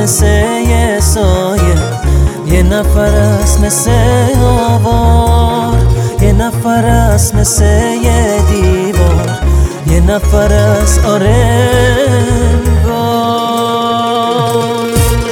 مثل یه سایه، یه نفر است مثل آوار، یه نفر است مثل یه دیوار، یه نفر است آره انگار.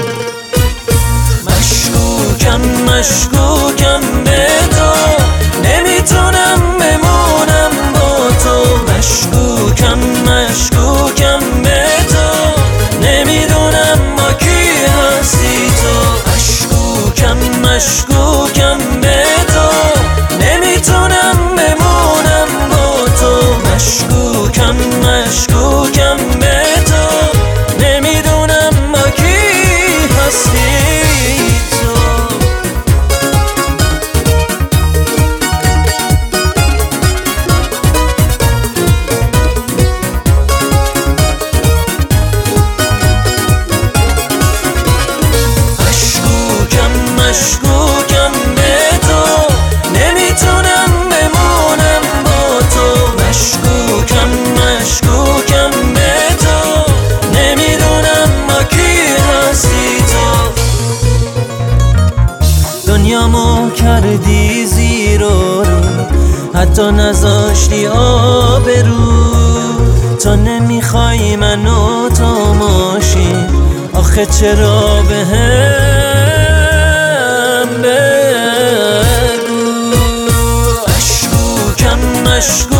مشکوکم مشکوکم به تو، نمیتونم بمونم با تو. مشکوکم مشکوکم به تو، نمیدونم با کی هستی تو. مشکوکم مشکوکم به تو، نمیتونم بمونم با تو. مشکوکم مشکوکم به تو، نمیدونم با کی هستی تو. مشکوکم به تو، نمیتونم بمونم با تو. مشکوکم مشکوکم به تو، نمیدونم با کی هستی تو. دنیامو کردی زیر و رو، حتی نذاشتی آبرو. تو نمیخوای منو تا ماشین، آخه چرا بهم بگو. مشکوکم مشکوکم